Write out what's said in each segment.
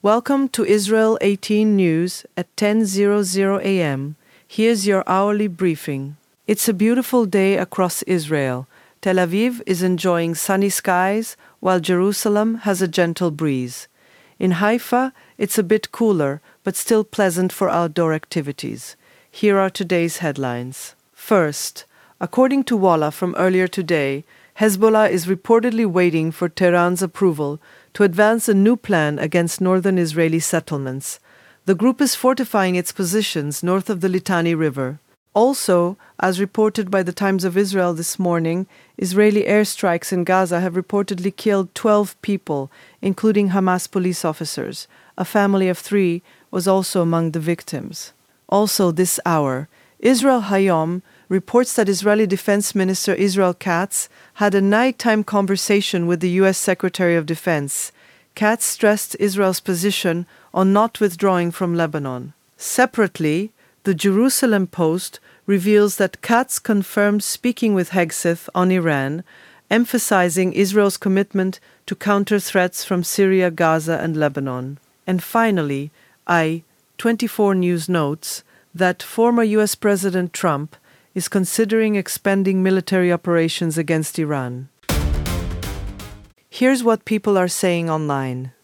Welcome to Israel 18 News at 10:00 a.m. Here's your hourly briefing. It's a beautiful day across Israel. Tel Aviv is enjoying sunny skies, while Jerusalem has a gentle breeze. In Haifa, it's a bit cooler, but still pleasant for outdoor activities. Here are today's headlines. First, according to Walla from earlier today, Hezbollah is reportedly waiting for Tehran's approval to advance a new plan against northern Israeli settlements. The group is fortifying its positions north of the Litani River. Also, as reported by the Times of Israel this morning, Israeli airstrikes in Gaza have reportedly killed 12 people, including Hamas police officers. A family of 3 was also among the victims. Also this hour, Israel Hayom reports that Israeli Defense Minister Israel Katz had a nighttime conversation with the U.S. Secretary of Defense. Katz stressed Israel's position on not withdrawing from Lebanon. Separately, the Jerusalem Post reveals that Katz confirmed speaking with Hegseth on Iran, emphasizing Israel's commitment to counter threats from Syria, Gaza, and Lebanon. And finally, I24 News notes that former U.S. President Trump is considering expanding military operations against Iran. Here's what people are saying online.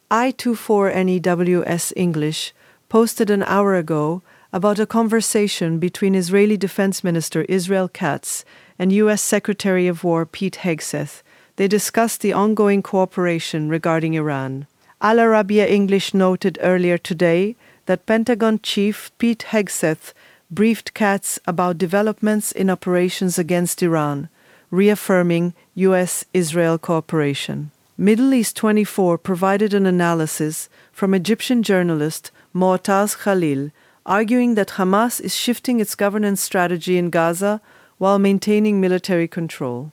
I24NEWS English posted an hour ago about a conversation between Israeli Defense Minister Israel Katz and U.S. Secretary of War Pete Hegseth. They discussed the ongoing cooperation regarding Iran. Al Arabiya English noted earlier today that Pentagon Chief Pete Hegseth briefed Katz about developments in operations against Iran, reaffirming U.S.-Israel cooperation. Middle East 24 provided an analysis from Egyptian journalist Moataz Khalil, arguing that Hamas is shifting its governance strategy in Gaza while maintaining military control.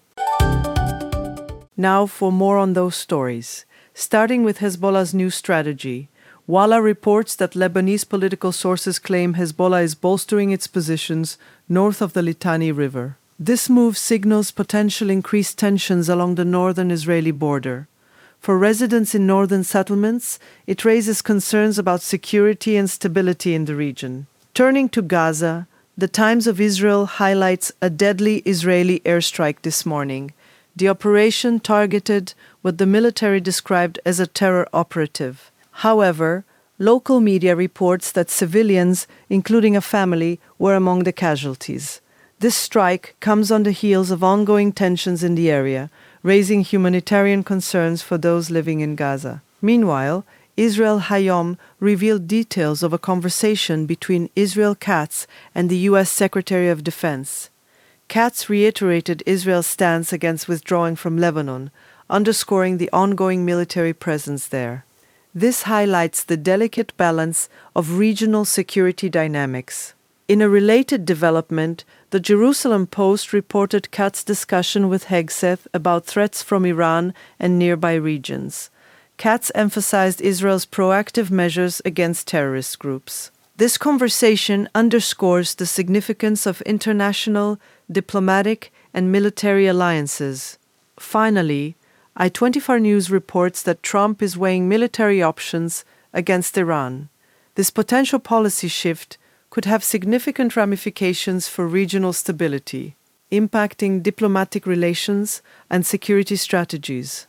Now for more on those stories. Starting with Hezbollah's new strategy. Walla reports that Lebanese political sources claim Hezbollah is bolstering its positions north of the Litani River. This move signals potential increased tensions along the northern Israeli border. For residents in northern settlements, it raises concerns about security and stability in the region. Turning to Gaza, the Times of Israel highlights a deadly Israeli airstrike this morning. The operation targeted what the military described as a terror operative. However, local media reports that civilians, including a family, were among the casualties. This strike comes on the heels of ongoing tensions in the area, raising humanitarian concerns for those living in Gaza. Meanwhile, Israel Hayom revealed details of a conversation between Israel Katz and the U.S. Secretary of Defense. Katz reiterated Israel's stance against withdrawing from Lebanon, underscoring the ongoing military presence there. This highlights the delicate balance of regional security dynamics. In a related development, the Jerusalem Post reported Katz's discussion with Hegseth about threats from Iran and nearby regions. Katz emphasized Israel's proactive measures against terrorist groups. This conversation underscores the significance of international, diplomatic, and military alliances. Finally, I24 News reports that Trump is weighing military options against Iran. This potential policy shift could have significant ramifications for regional stability, impacting diplomatic relations and security strategies.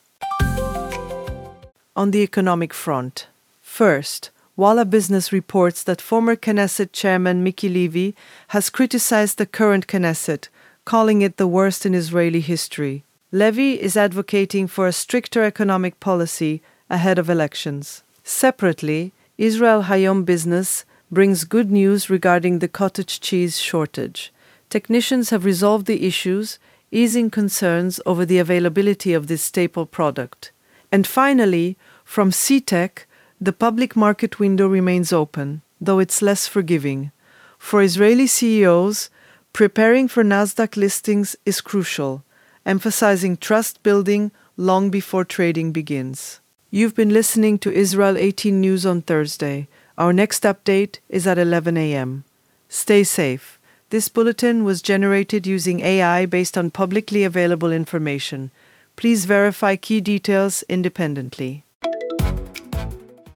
On the economic front, first, Walla Business reports that former Knesset Chairman Miki Levy has criticized the current Knesset, calling it the worst in Israeli history. Levy is advocating for a stricter economic policy ahead of elections. Separately, Israel Hayom Business brings good news regarding the cottage cheese shortage. Technicians have resolved the issues, easing concerns over the availability of this staple product. And finally, from CTEC, the public market window remains open, though it's less forgiving. For Israeli CEOs, preparing for Nasdaq listings is crucial, emphasizing trust building long before trading begins. You've been listening to Israel 18 News on Thursday. Our next update is at 11 a.m. Stay safe. This bulletin was generated using AI based on publicly available information. Please verify key details independently.